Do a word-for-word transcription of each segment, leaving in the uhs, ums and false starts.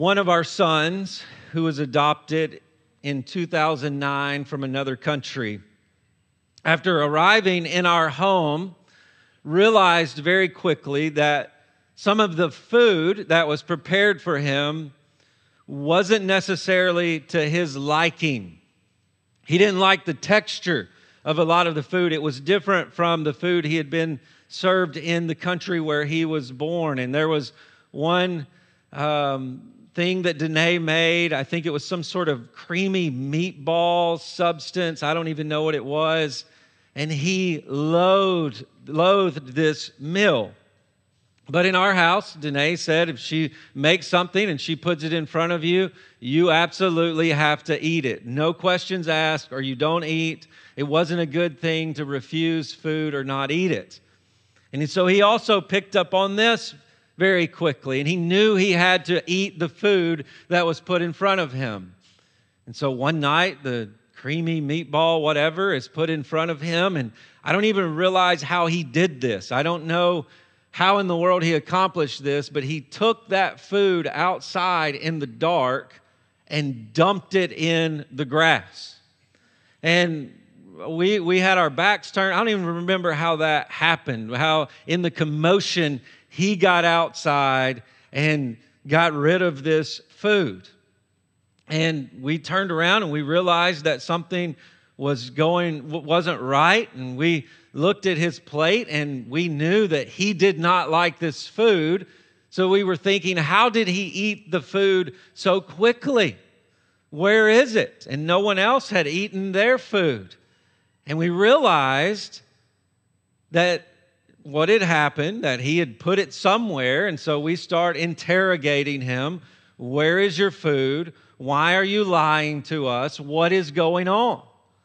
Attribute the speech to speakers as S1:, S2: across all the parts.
S1: One of our sons, who was adopted in two thousand nine from another country, after arriving in our home, realized very quickly that some of the food that was prepared for him wasn't necessarily to his liking. He didn't like the texture of a lot of the food. It was different from the food he had been served in the country where he was born. And there was one um, thing that Danae made. I think it was some sort of creamy meatball substance. I don't even know what it was. And he loathed, loathed this meal. But in our house, Danae said if she makes something and she puts it in front of you, you absolutely have to eat it. No questions asked, or you don't eat. It wasn't a good thing to refuse food or not eat it. And so he also picked up on this very quickly, and he knew he had to eat the food that was put in front of him. And so one night, the creamy meatball, whatever, is put in front of him, and I don't even realize how he did this. I don't know how in the world he accomplished this, but he took that food outside in the dark and dumped it in the grass. And we we had our backs turned. I don't even remember how that happened, how in the commotion he got outside and got rid of this food. And we turned around and we realized that something was going, wasn't right. And we looked at his plate and we knew that he did not like this food. So we were thinking, how did he eat the food so quickly? Where is it? And no one else had eaten their food. And we realized that what had happened, that he had put it somewhere. And so we start interrogating him. Where is your food? Why are you lying to us? What is going on?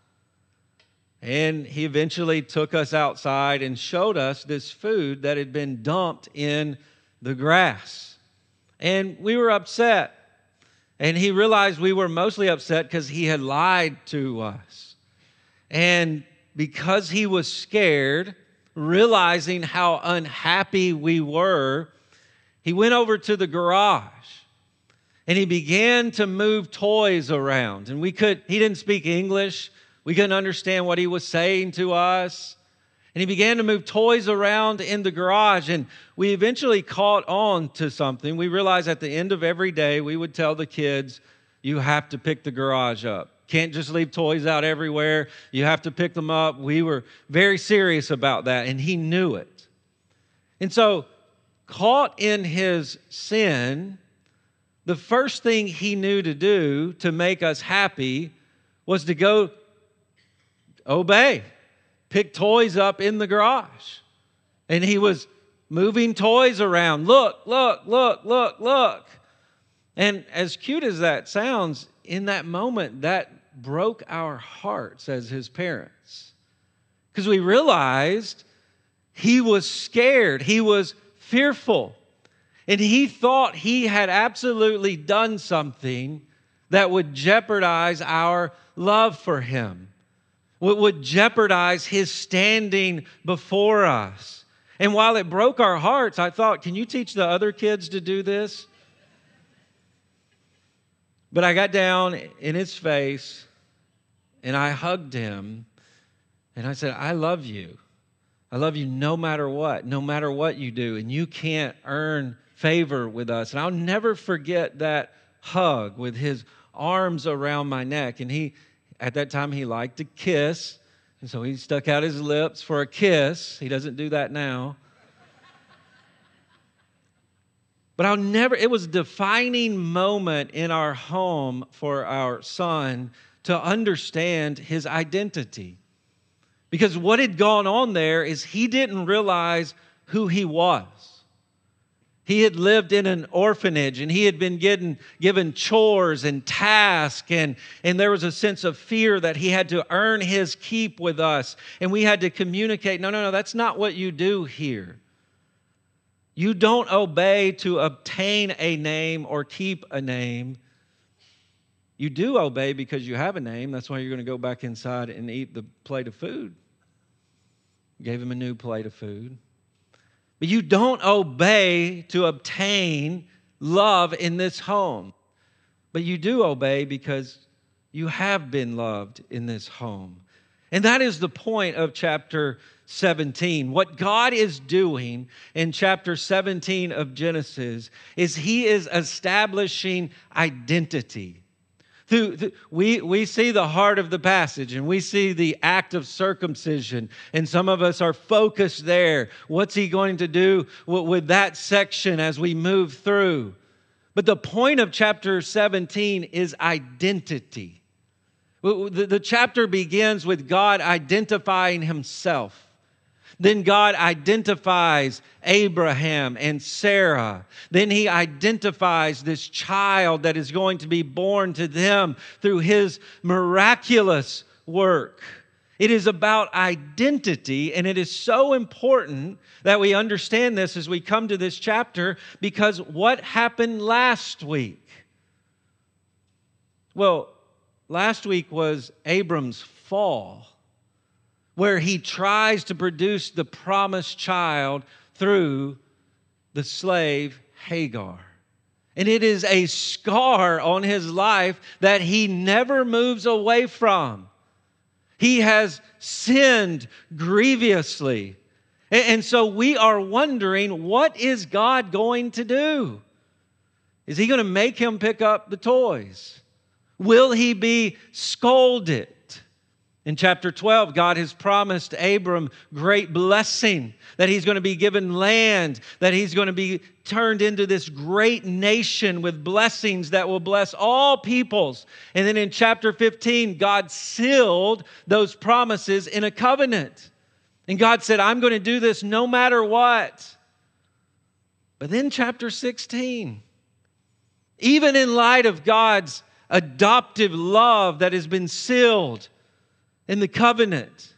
S1: And he eventually took us outside and showed us this food that had been dumped in the grass. And we were upset. And he realized we were mostly upset because he had lied to us. And because he was scared, realizing how unhappy we were, he went over to the garage and he began to move toys around. And we could, he didn't speak English. We couldn't understand what he was saying to us. And he began to move toys around in the garage. And we eventually caught on to something. We realized at the end of every day, we would tell the kids, you have to pick the garage up. Can't just leave toys out everywhere. You have to pick them up. We were very serious about that, and he knew it. And so, caught in his sin, the first thing he knew to do to make us happy was to go obey, pick toys up in the garage. And he was moving toys around. Look, look, look, look, look. And as cute as that sounds, in that moment, that broke our hearts as his parents. Because we realized he was scared. He was fearful. And he thought he had absolutely done something that would jeopardize our love for him. What would jeopardize his standing before us. And while it broke our hearts, I thought, can you teach the other kids to do this? But I got down in his face and I hugged him and I said, I love you. I love you no matter what, no matter what you do. And you can't earn favor with us. And I'll never forget that hug with his arms around my neck. And he, at that time, he liked to kiss. And so he stuck out his lips for a kiss. He doesn't do that now. But I'll never, it was a defining moment in our home for our son to understand his identity. Because what had gone on there is he didn't realize who he was. He had lived in an orphanage and he had been getting, given chores and tasks and, and there was a sense of fear that he had to earn his keep with us. And we had to communicate, no, no, no, that's not what you do here. You don't obey to obtain a name or keep a name. You do obey because you have a name. That's why you're going to go back inside and eat the plate of food. Gave him a new plate of food. But you don't obey to obtain love in this home. But you do obey because you have been loved in this home. And that is the point of chapter seventeen. What God is doing in chapter seventeen of Genesis is He is establishing identity. Through, through, we, we see the heart of the passage, and we see the act of circumcision, and some of us are focused there. What's He going to do with, with that section as we move through? But the point of chapter seventeen is identity. The, the chapter begins with God identifying Himself. Then God identifies Abraham and Sarah. Then He identifies this child that is going to be born to them through His miraculous work. It is about identity, and it is so important that we understand this as we come to this chapter, because what happened last week? Well, last week was Abram's fall, where he tries to produce the promised child through the slave Hagar. And it is a scar on his life that he never moves away from. He has sinned grievously. And so we are wondering, what is God going to do? Is He going to make him pick up the toys? Will he be scolded? In chapter twelve, God has promised Abram great blessing, that he's going to be given land, that he's going to be turned into this great nation with blessings that will bless all peoples. And then in chapter fifteen, God sealed those promises in a covenant. And God said, I'm going to do this no matter what. But then chapter sixteen, even in light of God's adoptive love that has been sealed in the covenant,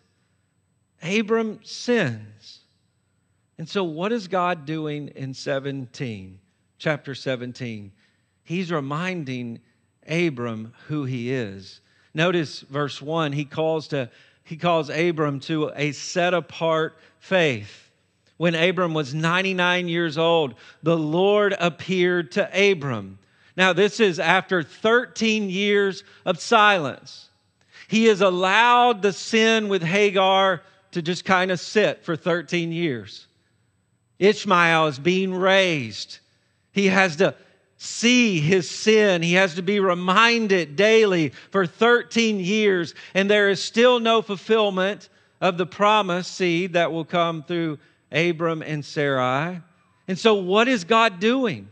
S1: Abram sins. And so what is God doing in seventeen, chapter seventeen? He's reminding Abram who He is. Notice verse one, he calls to he calls Abram to a set-apart faith. When Abram was ninety-nine years old, the Lord appeared to Abram. Now, this is after thirteen years of silence. He has allowed the sin with Hagar to just kind of sit for thirteen years. Ishmael is being raised. He has to see his sin. He has to be reminded daily for thirteen years. And there is still no fulfillment of the promised seed that will come through Abram and Sarai. And so what is God doing?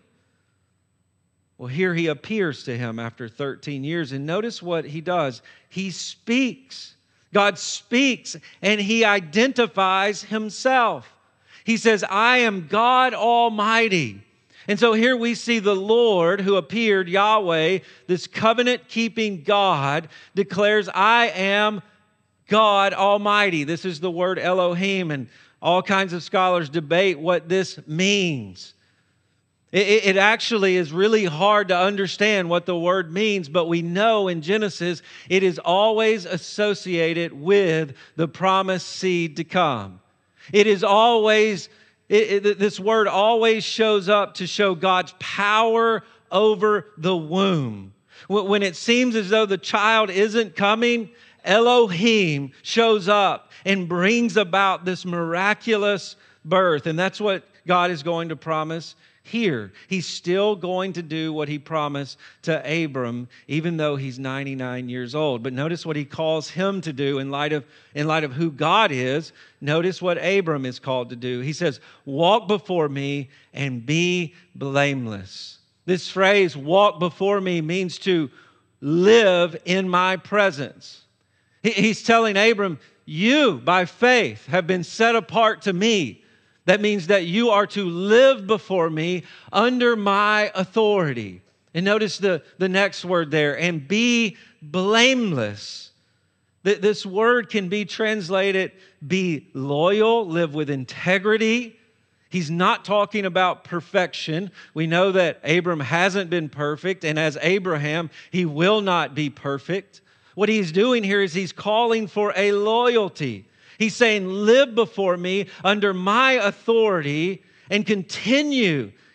S1: Well, here He appears to him after thirteen years. And notice what He does. He speaks. God speaks, and He identifies Himself. He says, I am God Almighty. And so here we see the Lord who appeared, Yahweh, this covenant-keeping God, declares, I am God Almighty. This is the word Elohim, and all kinds of scholars debate what this means. It, it actually is really hard to understand what the word means, but we know in Genesis it is always associated with the promised seed to come. It is always, it, it, this word always shows up to show God's power over the womb. When it seems as though the child isn't coming, Elohim shows up and brings about this miraculous birth. And that's what God is going to promise here. He's still going to do what He promised to Abram, even though he's ninety-nine years old. But notice what He calls him to do in light of, in light of who God is. Notice what Abram is called to do. He says, walk before me and be blameless. This phrase, walk before me, means to live in my presence. He's telling Abram, you, by faith, have been set apart to me. That means that you are to live before me under my authority. And notice the, the next word there, and be blameless. This word can be translated be loyal, live with integrity. He's not talking about perfection. We know that Abram hasn't been perfect, and as Abraham, he will not be perfect. What he's doing here is he's calling for a loyalty. He's saying, live before me under my authority and continue,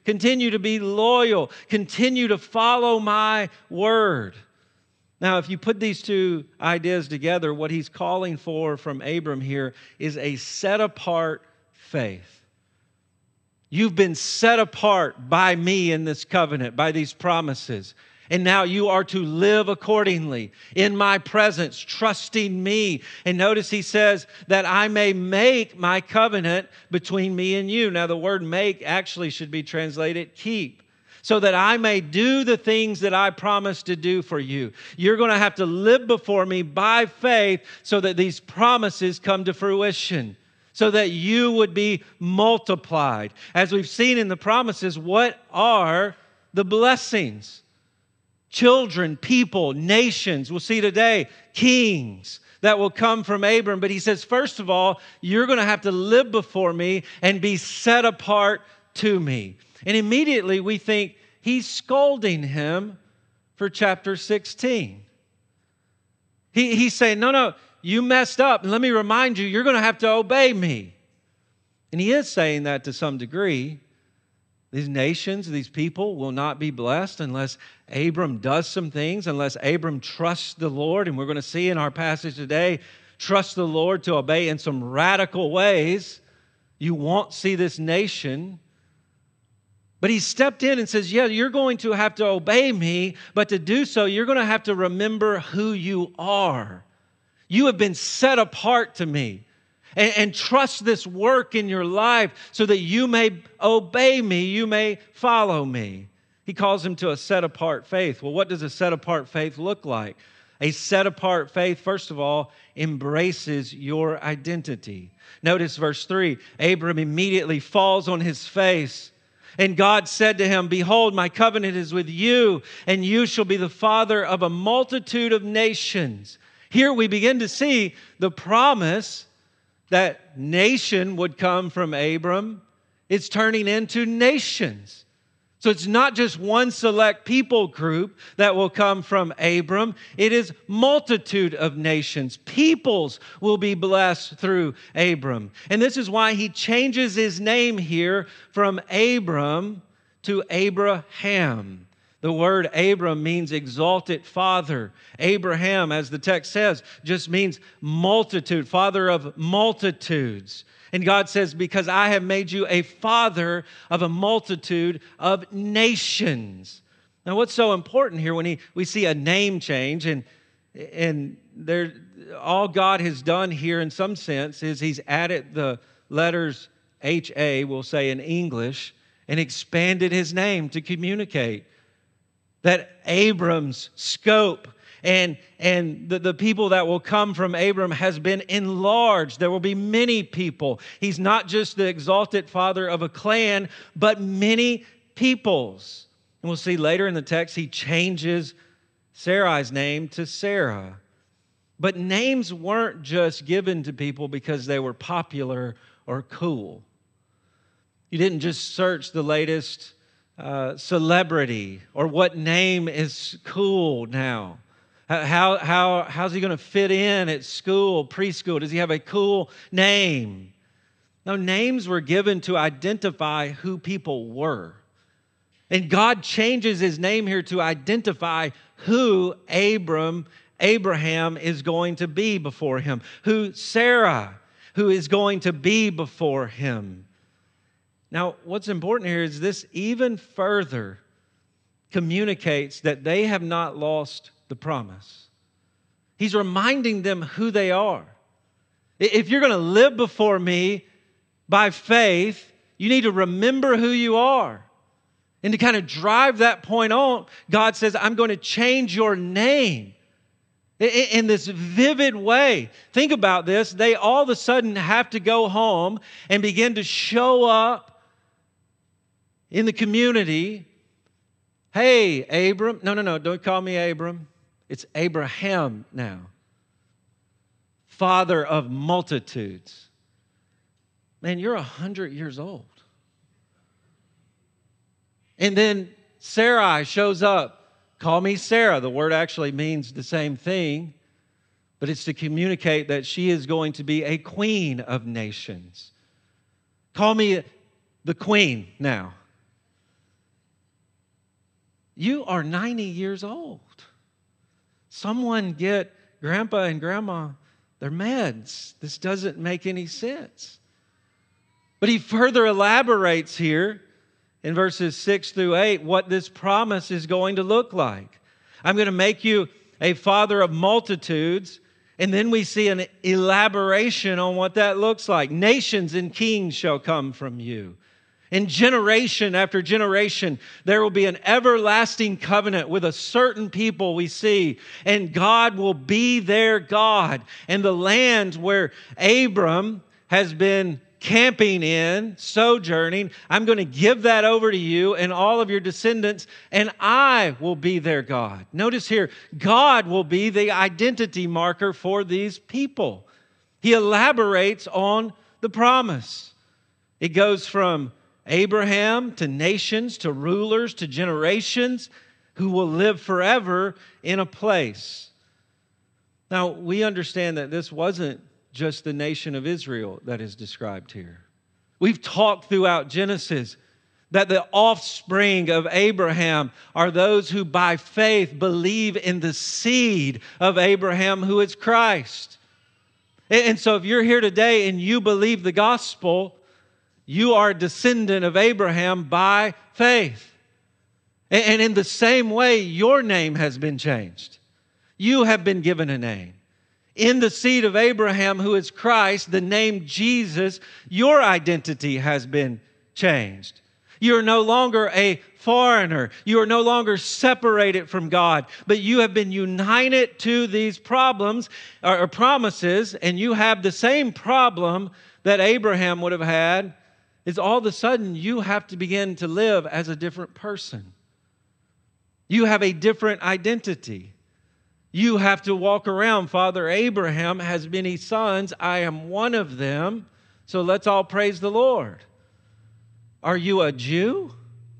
S1: Continue to be loyal. Continue to follow my word. Now, if you put these two ideas together, what he's calling for from Abram here is a set-apart faith. You've been set apart by me in this covenant, by these promises. And now you are to live accordingly in my presence, trusting me. And notice he says that I may make my covenant between me and you. Now, the word make actually should be translated keep. So that I may do the things that I promised to do for you. You're going to have to live before me by faith so that these promises come to fruition, so that you would be multiplied. As we've seen in the promises, what are the blessings? Children, people, nations. We'll see today, kings that will come from Abram. But he says, first of all, you're going to have to live before me and be set apart to me. And immediately we think he's scolding him for chapter sixteen. He, he's saying, no, no, you messed up. And let me remind you, you're going to have to obey me. And he is saying that to some degree. These nations, these people will not be blessed unless Abram does some things, unless Abram trusts the Lord. And we're going to see in our passage today, trust the Lord to obey in some radical ways. You won't see this nation. But he stepped in and says, yeah, you're going to have to obey me, but to do so, you're going to have to remember who you are. You have been set apart to me. And, and trust this work in your life so that you may obey me, you may follow me. He calls him to a set-apart faith. Well, what does a set-apart faith look like? A set-apart faith, first of all, embraces your identity. Notice verse three, Abram immediately falls on his face. And God said to him, behold, my covenant is with you, and you shall be the father of a multitude of nations. Here we begin to see the promise that nation would come from Abram. It's turning into nations. So it's not just one select people group that will come from Abram. It is multitude of nations. Peoples will be blessed through Abram. And this is why he changes his name here from Abram to Abraham. The word Abram means exalted father. Abraham, as the text says, just means multitude, father of multitudes. And God says, because I have made you a father of a multitude of nations. Now, what's so important here when he, we see a name change, and, and there, all God has done here in some sense is he's added the letters H A, we'll say in English, and expanded his name to communicate that Abram's scope and, and the, the people that will come from Abram has been enlarged. There will be many people. He's not just the exalted father of a clan, but many peoples. And we'll see later in the text, he changes Sarai's name to Sarah. But names weren't just given to people because they were popular or cool. You didn't just search the latest Uh, celebrity or what name is cool now. How, how, how's he going to fit in at school, preschool? Does he have a cool name? No, names were given to identify who people were. And God changes his name here to identify who Abram, Abraham is going to be before him, who Sarah, who is going to be before him. Now, what's important here is this even further communicates that they have not lost the promise. He's reminding them who they are. If you're going to live before me by faith, you need to remember who you are. And to kind of drive that point on, God says, I'm going to change your name in this vivid way. Think about this. They all of a sudden have to go home and begin to show up in the community. Hey, Abram. No, no, no, don't call me Abram. It's Abraham now. Father of multitudes. Man, you're a hundred years old. And then Sarai shows up. Call me Sarah. The word actually means the same thing, but it's to communicate that she is going to be a queen of nations. Call me the queen now. You are ninety years old. Someone get grandpa and grandma their meds. This doesn't make any sense. But he further elaborates here in verses six through eight what this promise is going to look like. I'm going to make you a father of multitudes. And then we see an elaboration on what that looks like. Nations and kings shall come from you. And generation after generation, there will be an everlasting covenant with a certain people we see. And God will be their God. And the land where Abram has been camping in, sojourning, I'm going to give that over to you and all of your descendants, and I will be their God. Notice here, God will be the identity marker for these people. He elaborates on the promise. It goes from Abraham to nations, to rulers, to generations who will live forever in a place. Now, we understand that this wasn't just the nation of Israel that is described here. We've talked throughout Genesis that the offspring of Abraham are those who by faith believe in the seed of Abraham, who is Christ. And so if you're here today and you believe the gospel, you are a descendant of Abraham by faith. And in the same way, your name has been changed. You have been given a name. In the seed of Abraham, who is Christ, the name Jesus, your identity has been changed. You are no longer a foreigner. You are no longer separated from God, but you have been united to these problems or, or promises, and you have the same problem that Abraham would have had, is all of a sudden you have to begin to live as a different person. You have a different identity. You have to walk around. Father Abraham has many sons. I am one of them. So let's all praise the Lord. Are you a Jew?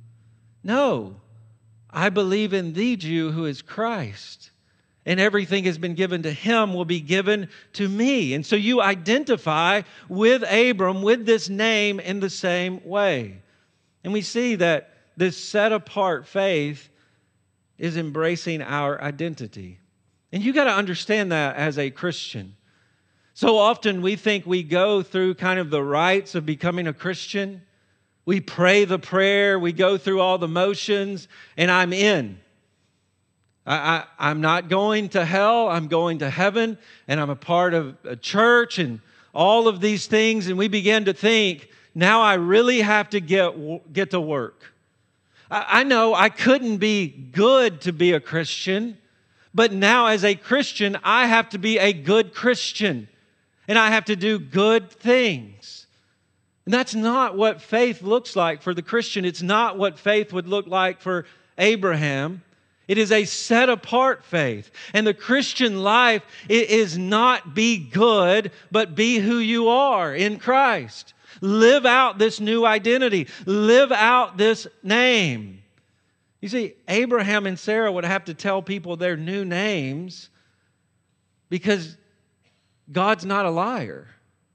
S1: No. I believe in the Jew who is Christ. And everything has been given to him will be given to me. And so you identify with Abram, with this name in the same way. And we see that this set-apart faith is embracing our identity. And you got to understand that as a Christian. So often we think we go through kind of the rites of becoming a Christian. We pray the prayer, we go through all the motions, and I'm in. I, I, I'm not going to hell, I'm going to heaven, and I'm a part of a church and all of these things. And we begin to think, now I really have to get, get to work. I, I know I couldn't be good to be a Christian. But now as a Christian, I have to be a good Christian. And I have to do good things. And that's not what faith looks like for the Christian. It's not what faith would look like for Abraham. It is a set-apart faith. And the Christian life is not be good, but be who you are in Christ. Live out this new identity. Live out this name. You see, Abraham and Sarah would have to tell people their new names because God's not a liar.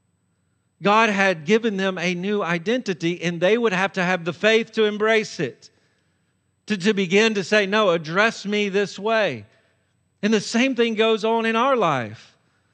S1: God had given them a new identity, and they would have to have the faith to embrace it, to, to begin to say, no, address me this way. And the same thing goes on in our life.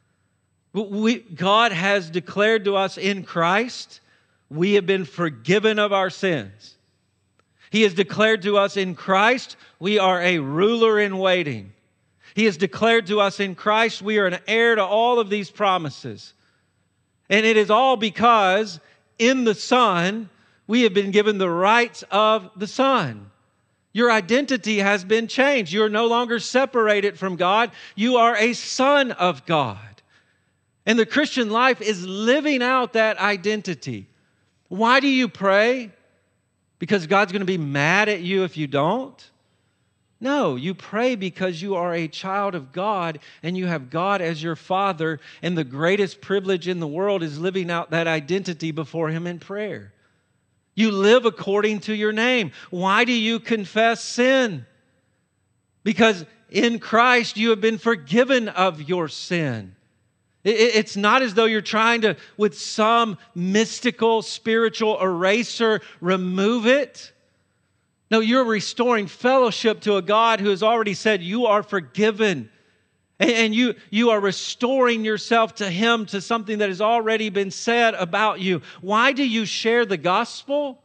S1: We, God has declared to us in Christ, we have been forgiven of our sins. He has declared to us in Christ, we are a ruler in waiting. He has declared to us in Christ, we are an heir to all of these promises. And it is all because in the Son, we have been given the rights of the Son. Your identity has been changed. You are no longer separated from God. You are a son of God. And the Christian life is living out that identity. Why do you pray? Because God's going to be mad at you if you don't? No, you pray because you are a child of God and you have God as your Father, and the greatest privilege in the world is living out that identity before Him in prayer. You live according to your name. Why do you confess sin? Because in Christ you have been forgiven of your sin. It's not as though you're trying to, with some mystical, spiritual eraser, remove it. No, you're restoring fellowship to a God who has already said you are forgiven. And you, you are restoring yourself to Him, to something that has already been said about you. Why do you share the gospel?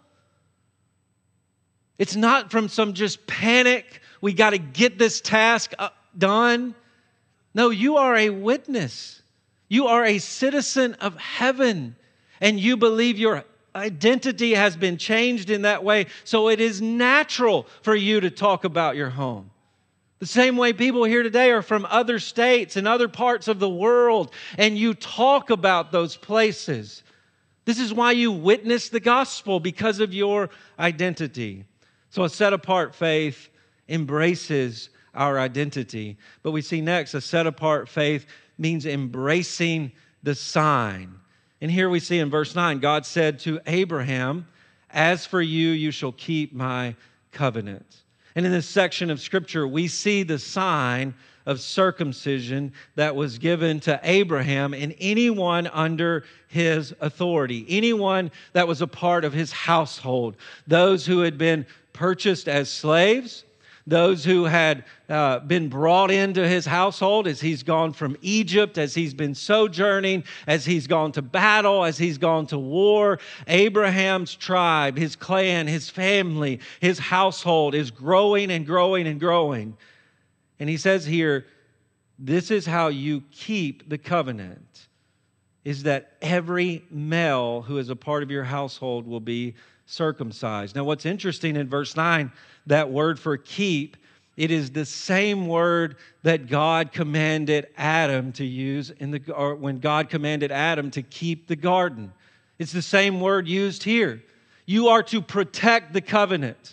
S1: It's not from some just panic, we got to get this task done. No, you are a witness. You are a citizen of heaven. And you believe your identity has been changed in that way. So it is natural for you to talk about your home. The same way people here today are from other states and other parts of the world, and you talk about those places. This is why you witness the gospel, because of your identity. So a set-apart faith embraces our identity. But we see next, a set-apart faith means embracing the sign. And here we see in verse nine, God said to Abraham, "As for you, you shall keep my covenant." And in this section of Scripture, we see the sign of circumcision that was given to Abraham and anyone under his authority, anyone that was a part of his household, those who had been purchased as slaves, those who had uh, been brought into his household as he's gone from Egypt, as he's been sojourning, as he's gone to battle, as he's gone to war. Abraham's tribe, his clan, his family, his household is growing and growing and growing. And he says here, this is how you keep the covenant, is that every male who is a part of your household will be circumcised. Now, what's interesting in verse nine, that word for keep, it is the same word that God commanded Adam to use in the, or when God commanded Adam to keep the garden. It's the same word used here. You are to protect the covenant.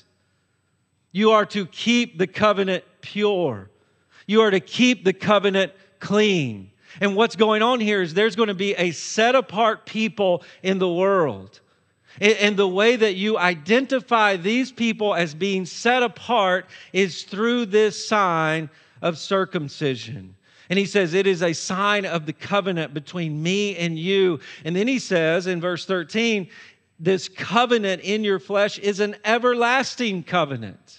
S1: You are to keep the covenant pure. You are to keep the covenant clean. And what's going on here is there's going to be a set-apart people in the world. And the way that you identify these people as being set apart is through this sign of circumcision. And he says, it is a sign of the covenant between me and you. And then he says in verse thirteen, this covenant in your flesh is an everlasting covenant.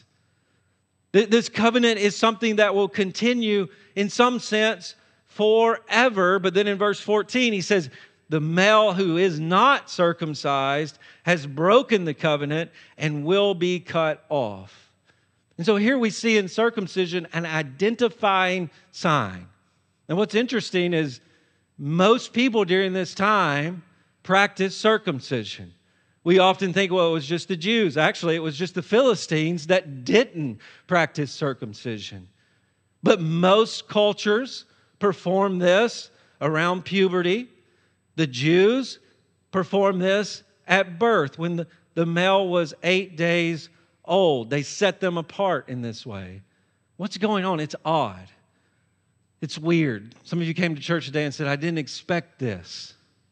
S1: This covenant is something that will continue in some sense forever. But then in verse fourteen, he says, the male who is not circumcised has broken the covenant and will be cut off. And so here we see in circumcision an identifying sign. And what's interesting is most people during this time practiced circumcision. We often think, well, it was just the Jews. Actually, it was just the Philistines that didn't practice circumcision. But most cultures perform this around puberty. The Jews performed this at birth when the, the male was eight days old. They set them apart in this way. What's going on? It's odd. It's weird. Some of you came to church today and said, I didn't expect this.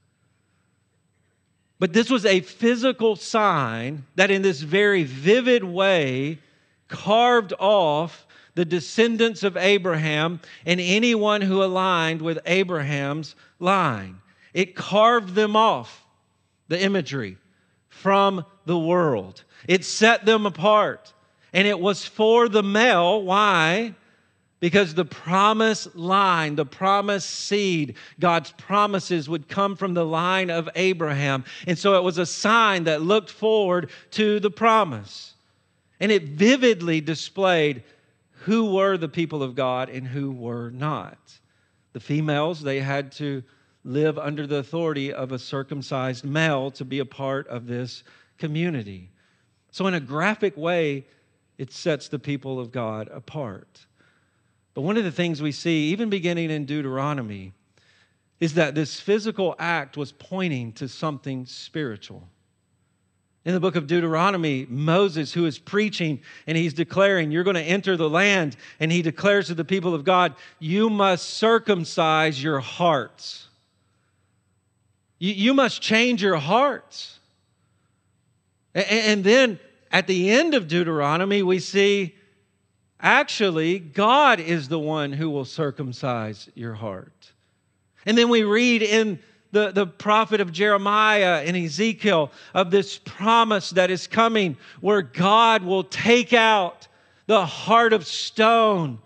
S1: But this was a physical sign that in this very vivid way carved off the descendants of Abraham and anyone who aligned with Abraham's line. It carved them off, the imagery, from the world. It set them apart. And it was for the male. Why? Because the promised line, the promised seed, God's promises would come from the line of Abraham. And so it was a sign that looked forward to the promise. And it vividly displayed who were the people of God and who were not. The females, they had to live under the authority of a circumcised male to be a part of this community. So in a graphic way, it sets the people of God apart. But one of the things we see, even beginning in Deuteronomy, is that this physical act was pointing to something spiritual. In the book of Deuteronomy, Moses, who is preaching and he's declaring, you're going to enter the land, and he declares to the people of God, you must circumcise your hearts. You, you must change your hearts. And, and then at the end of Deuteronomy, we see actually God is the one who will circumcise your heart. And then we read in the, the prophet of Jeremiah and Ezekiel of this promise that is coming where God will take out the heart of stone.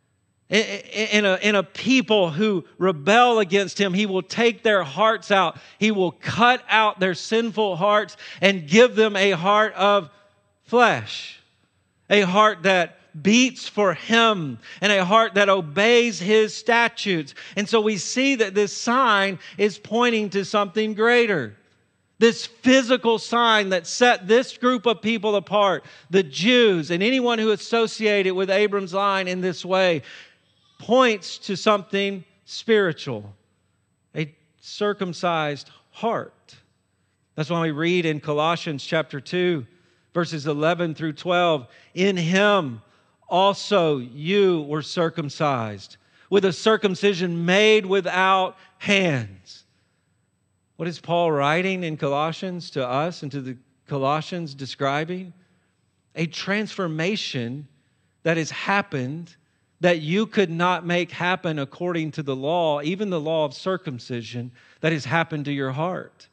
S1: In a, in a people who rebel against Him, He will take their hearts out. He will cut out their sinful hearts and give them a heart of flesh, a heart that beats for Him and a heart that obeys His statutes. And so we see that this sign is pointing to something greater. This physical sign that set this group of people apart, the Jews and anyone who associated with Abram's line in this way, points to something spiritual, a circumcised heart. That's why we read in Colossians chapter two, verses eleven through twelve, in Him also you were circumcised, with a circumcision made without hands. What is Paul writing in Colossians to us and to the Colossians describing? A transformation that has happened that you could not make happen according to the law, even the law of circumcision, that has happened to your heart.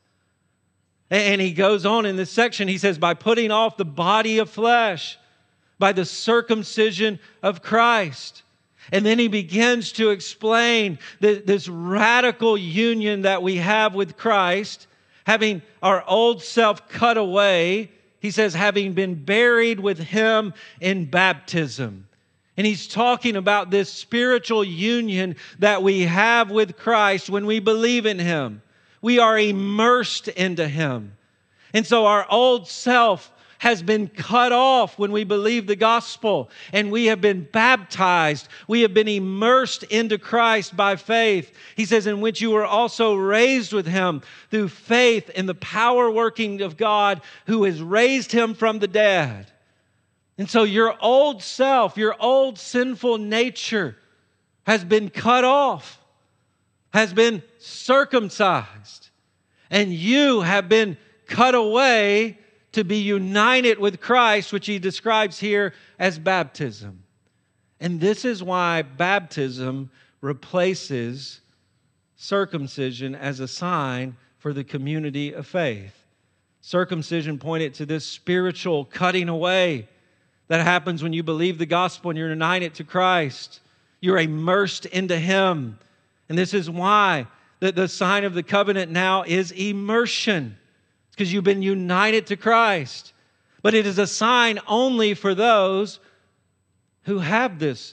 S1: And he goes on in this section, he says, by putting off the body of flesh, by the circumcision of Christ. And then he begins to explain this radical union that we have with Christ, having our old self cut away. He says, having been buried with Him in baptism. And he's talking about this spiritual union that we have with Christ when we believe in Him. We are immersed into Him. And so our old self has been cut off when we believe the gospel. And we have been baptized. We have been immersed into Christ by faith. He says, in which you were also raised with Him through faith in the power working of God who has raised Him from the dead. And so your old self, your old sinful nature has been cut off, has been circumcised, and you have been cut away to be united with Christ, which he describes here as baptism. And this is why baptism replaces circumcision as a sign for the community of faith. Circumcision pointed to this spiritual cutting away that happens when you believe the gospel and you're united to Christ. You're immersed into Him. And this is why the, the sign of the covenant now is immersion. It's because you've been united to Christ. But it is a sign only for those who have this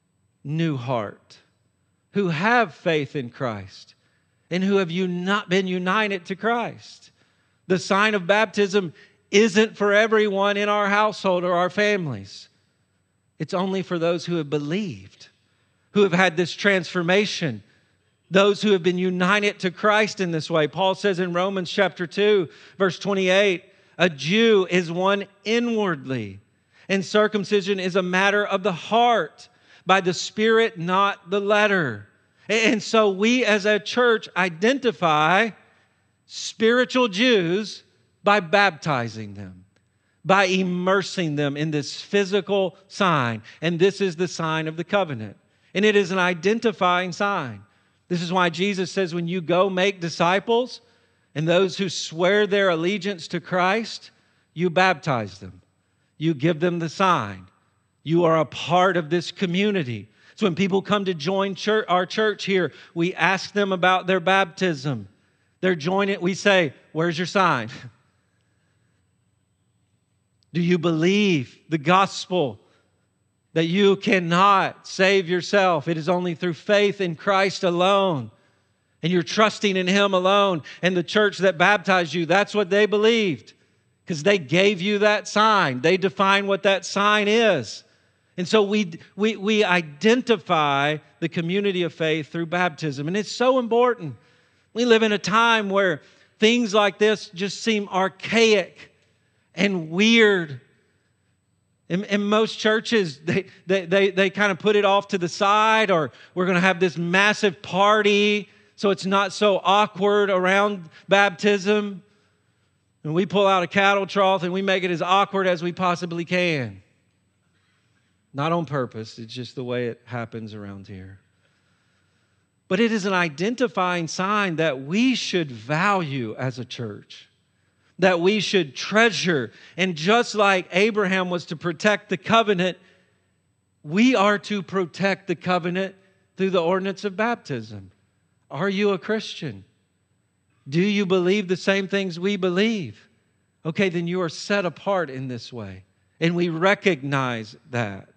S1: new heart, who have faith in Christ, and who have uni- been united to Christ. The sign of baptism isn't for everyone in our household or our families. It's only for those who have believed, who have had this transformation, those who have been united to Christ in this way. Paul says in Romans chapter two, verse twenty-eight, a Jew is one inwardly, and circumcision is a matter of the heart, by the Spirit, not the letter. And so we as a church identify spiritual Jews by baptizing them, by immersing them in this physical sign. And this is the sign of the covenant. And it is an identifying sign. This is why Jesus says when you go make disciples and those who swear their allegiance to Christ, you baptize them. You give them the sign. You are a part of this community. So when people come to join church, our church here, we ask them about their baptism. They're joining, we say, where's your sign? Do you believe the gospel that you cannot save yourself? It is only through faith in Christ alone. And you're trusting in Him alone. And the church that baptized you, that's what they believed. Because they gave you that sign. They define what that sign is. And so we, we, we identify the community of faith through baptism. And it's so important. We live in a time where things like this just seem archaic and weird. In, in most churches, they, they, they, they kind of put it off to the side, or we're going to have this massive party so it's not so awkward around baptism. And we pull out a cattle trough and we make it as awkward as we possibly can. Not on purpose, it's just the way it happens around here. but it is an identifying sign that we should value as a church, that we should treasure. And just like Abraham was to protect the covenant, we are to protect the covenant through the ordinance of baptism. Are you a Christian? Do you believe the same things we believe? Okay, then you are set apart in this way. And we recognize that.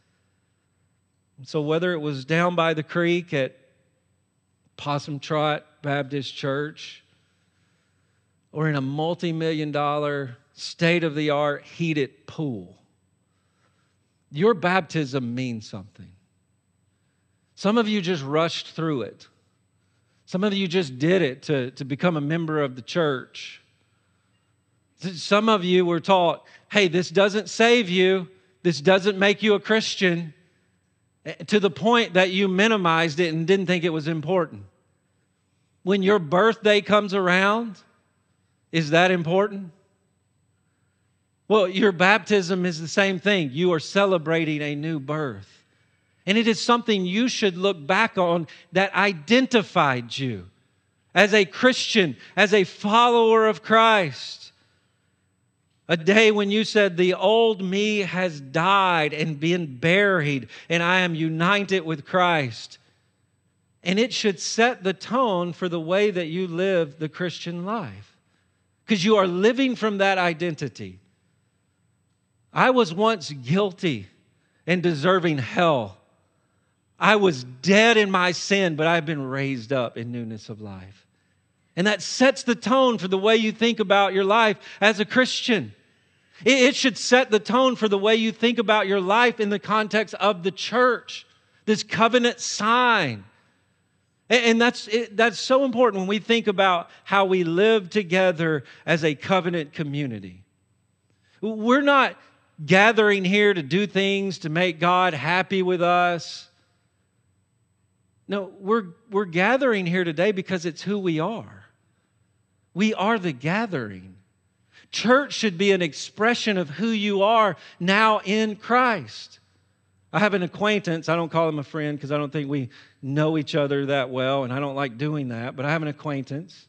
S1: So whether it was down by the creek at Possum Trot Baptist Church or in a multi-million dollar state-of-the-art heated pool, your baptism means something. Some of you just rushed through it. Some of you just did it to, to become a member of the church. Some of you were taught, hey, this doesn't save you. This doesn't make you a Christian, to the point that you minimized it and didn't think it was important. When your birthday comes around, is that important? Well, your baptism is the same thing. You are celebrating a new birth. And it is something you should look back on that identified you as a Christian, as a follower of Christ. A day when you said, the old me has died and been buried, and I am united with Christ. And it should set the tone for the way that you live the Christian life, because you are living from that identity. I was once guilty and deserving hell. I was dead in my sin, but I've been raised up in newness of life. And that sets the tone for the way you think about your life as a Christian. It should set the tone for the way you think about your life in the context of the church, this covenant sign. And that's, that's so important when we think about how we live together as a covenant community. We're not gathering here to do things to make God happy with us. No, we're, we're gathering here today because it's who we are. We are the gathering. Church should be an expression of who you are now in Christ. I have an acquaintance. I don't call him a friend because I don't think we know each other that well, and I don't like doing that. But I have an acquaintance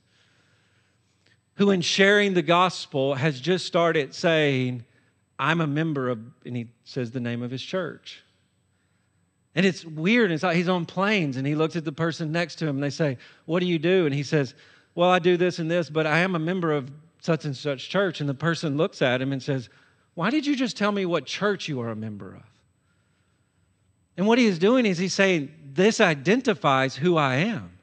S1: who, in sharing the gospel, has just started saying, I'm a member of, and he says the name of his church. And it's weird. It's like he's on planes and he looks at the person next to him and they say, what do you do? And he says, well, I do this and this, but I am a member of such and such church. And the person looks at him and says, why did you just tell me what church you are a member of? And what he is doing is he's saying, this identifies who I am.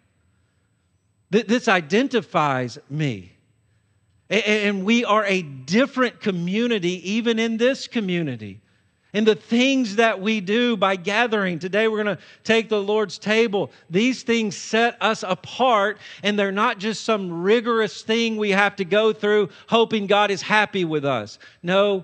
S1: This identifies me. And we are a different community even in this community. And the things that we do by gathering. Today we're going to take the Lord's table. These things set us apart, and they're not just some rigorous thing we have to go through hoping God is happy with us. No,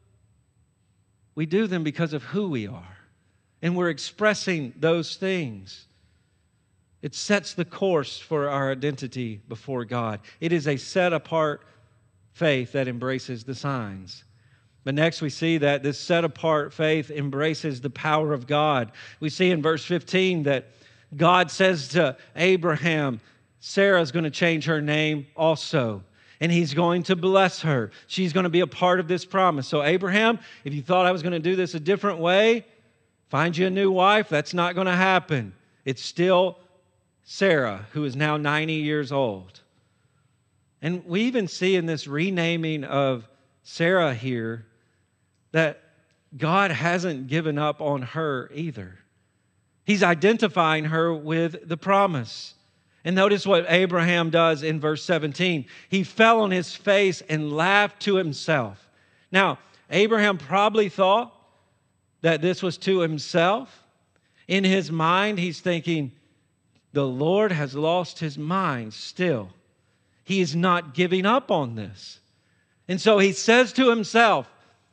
S1: we do them because of who we are. And we're expressing those things. It sets the course for our identity before God. It is a set-apart faith that embraces the signs. But next we see that this set-apart faith embraces the power of God. We see in verse fifteen that God says to Abraham, Sarah's going to change her name also. And he's going to bless her. She's going to be a part of this promise. So Abraham, if you thought I was going to do this a different way, find you a new wife, that's not going to happen. It's still Sarah, who is now ninety years old. And we even see in this renaming of Sarah here that God hasn't given up on her either. He's identifying her with the promise. And notice what Abraham does in verse seventeen. He fell on his face and laughed to himself. Now, Abraham probably thought that this was to himself. In his mind, he's thinking, the Lord has lost his mind still. He is not giving up on this. And so he says to himself,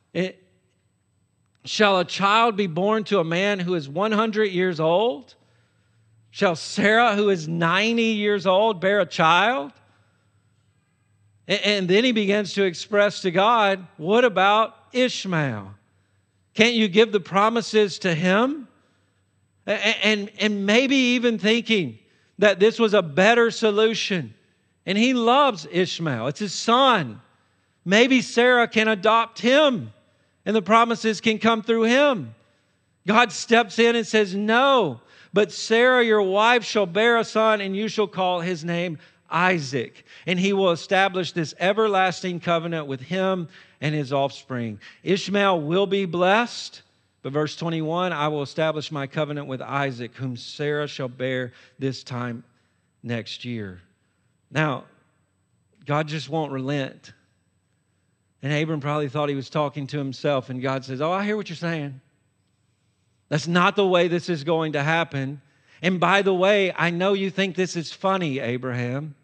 S1: shall a child be born to a man who is one hundred years old? Shall Sarah, who is ninety years old, bear a child? And then he begins to express to God, what about Ishmael? Can't you give the promises to him? And, and maybe even thinking, that this was a better solution. And he loves Ishmael. It's his son. Maybe Sarah can adopt him and the promises can come through him. God steps in and says, no, but Sarah, your wife, shall bear a son, and you shall call his name Isaac. And he will establish this everlasting covenant with him and his offspring. Ishmael will be blessed. But verse twenty-one, I will establish my covenant with Isaac, whom Sarah shall bear this time next year. Now, God just won't relent. And Abram probably thought he was talking to himself, and God says, oh, I hear what you're saying. That's not the way this is going to happen. And by the way, I know you think this is funny, Abraham.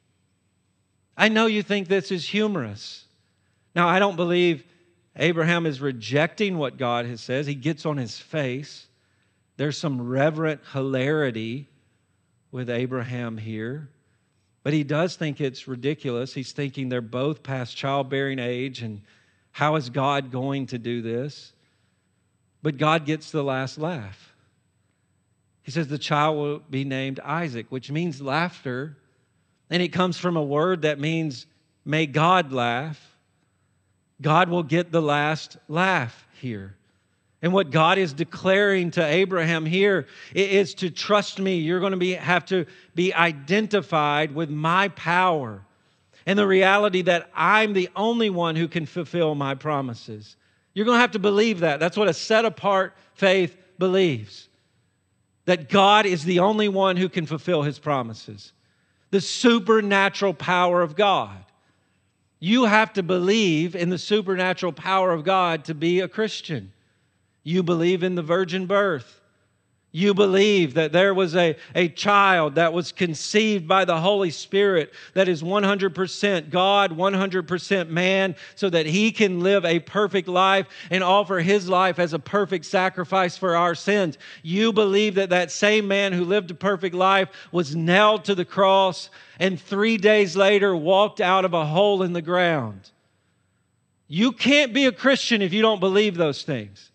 S1: I know you think this is humorous. Now, I don't believe Abraham is rejecting what God has said. He gets on his face. There's some reverent hilarity with Abraham here. But he does think it's ridiculous. He's thinking they're both past childbearing age, and how is God going to do this? But God gets the last laugh. He says the child will be named Isaac, which means laughter. And it comes from a word that means, may God laugh. God will get the last laugh here. And what God is declaring to Abraham here is to trust me. You're going to be, have to be identified with my power and the reality that I'm the only one who can fulfill my promises. You're going to have to believe that. That's what a set-apart faith believes. That God is the only one who can fulfill his promises. The supernatural power of God. You have to believe in the supernatural power of God to be a Christian. You believe in the virgin birth. You believe that there was a, a child that was conceived by the Holy Spirit that is one hundred percent God, one hundred percent man, so that he can live a perfect life and offer his life as a perfect sacrifice for our sins. You believe that that same man who lived a perfect life was nailed to the cross and three days later walked out of a hole in the ground. You can't be a Christian if you don't believe those things.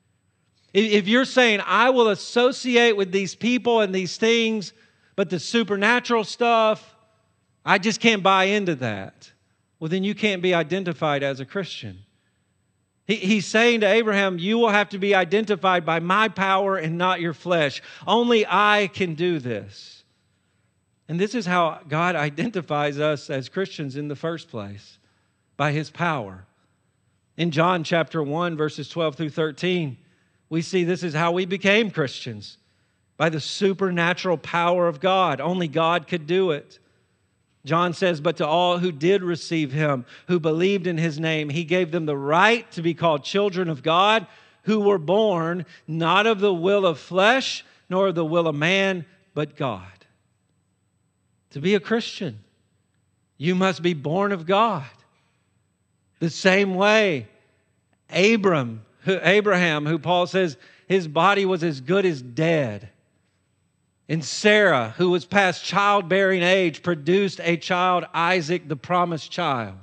S1: If you're saying, I will associate with these people and these things, but the supernatural stuff, I just can't buy into that. Well, then you can't be identified as a Christian. He, he's saying to Abraham, you will have to be identified by my power and not your flesh. Only I can do this. And this is how God identifies us as Christians in the first place, by his power. In John chapter one, verses twelve through thirteen, we see this is how we became Christians, by the supernatural power of God. Only God could do it. John says, but to all who did receive him, who believed in his name, he gave them the right to be called children of God, who were born not of the will of flesh, nor of the will of man, but God. To be a Christian, you must be born of God. The same way Abram, who, Abraham, who Paul says his body was as good as dead. And Sarah, who was past childbearing age, produced a child, Isaac, the promised child.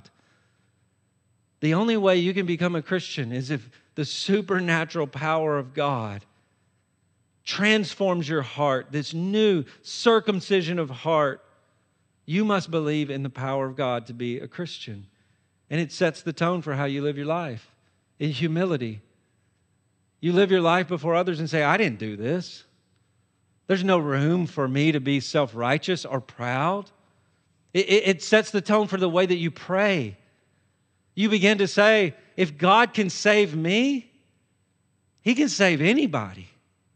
S1: The only way you can become a Christian is if the supernatural power of God transforms your heart, this new circumcision of heart. You must believe in the power of God to be a Christian. And it sets the tone for how you live your life in humility. You live your life before others and say, I didn't do this. There's no room for me to be self-righteous or proud. It, it, it sets the tone for the way that you pray. You begin to say, if God can save me, he can save anybody.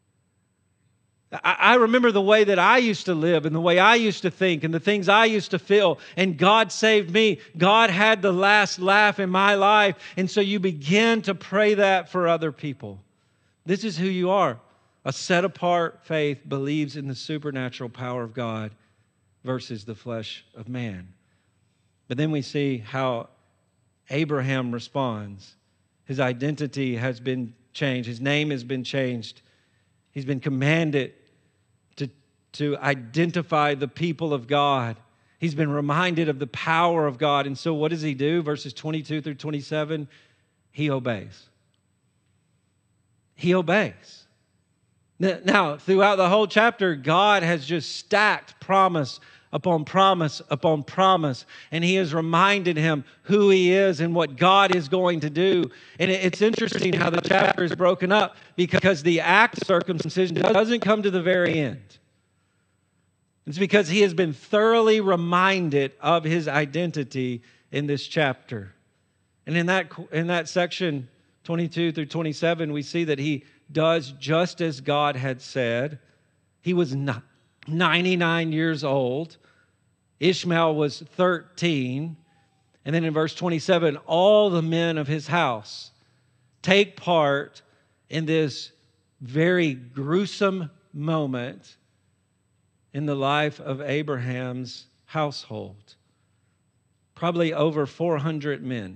S1: I, I remember the way that I used to live and the way I used to think and the things I used to feel, and God saved me. God had the last laugh in my life. And so you begin to pray that for other people. This is who you are. A set-apart faith believes in the supernatural power of God versus the flesh of man. But then we see how Abraham responds. His identity has been changed. His name has been changed. He's been commanded to, to identify the people of God. He's been reminded of the power of God. And so what does he do? Verses twenty-two through twenty-seven, he obeys. He obeys. Now, throughout the whole chapter, God has just stacked promise upon promise upon promise, and he has reminded him who he is and what God is going to do. And it's interesting how the chapter is broken up, because the act of circumcision doesn't come to the very end. It's because he has been thoroughly reminded of his identity in this chapter. And in that, in that section, twenty-two through twenty-seven, we see that he does just as God had said. He was ninety-nine years old. Ishmael was thirteen. And then in verse twenty-seven, all the men of his house take part in this very gruesome moment in the life of Abraham's household. Probably over four hundred men.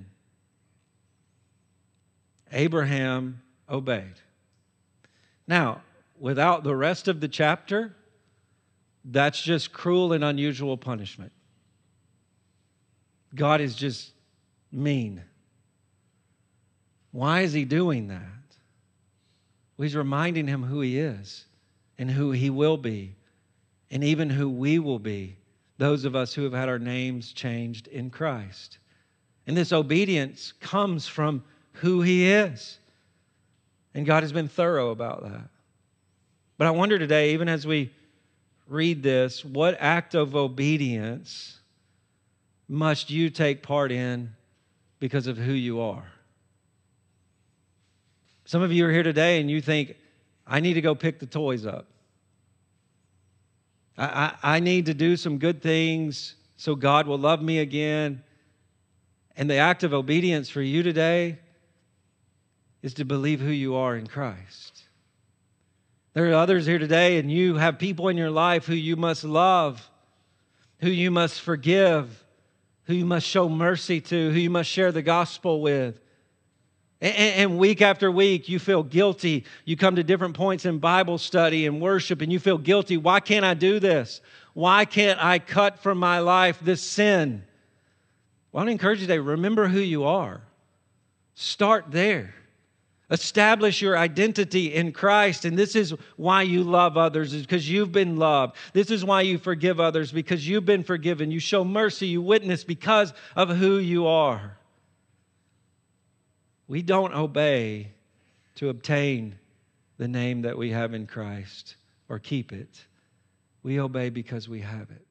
S1: Abraham obeyed. Now, without the rest of the chapter, that's just cruel and unusual punishment. God is just mean. Why is he doing that? Well, he's reminding him who he is and who he will be, and even who we will be, those of us who have had our names changed in Christ. And this obedience comes from who he is. And God has been thorough about that. But I wonder today, even as we read this, what act of obedience must you take part in because of who you are? Some of you are here today and you think, I need to go pick the toys up. I, I, I need to do some good things so God will love me again. And the act of obedience for you today is to believe who you are in Christ. There are others here today, and you have people in your life who you must love, who you must forgive, who you must show mercy to, who you must share the gospel with. And, and week after week, you feel guilty. You come to different points in Bible study and worship, and you feel guilty. Why can't I do this? Why can't I cut from my life this sin? Well, I want to encourage you today, remember who you are. Start there. Establish your identity in Christ, and this is why you love others, is because you've been loved. This is why you forgive others, because you've been forgiven. You show mercy, you witness because of who you are. We don't obey to obtain the name that we have in Christ or keep it. We obey because we have it.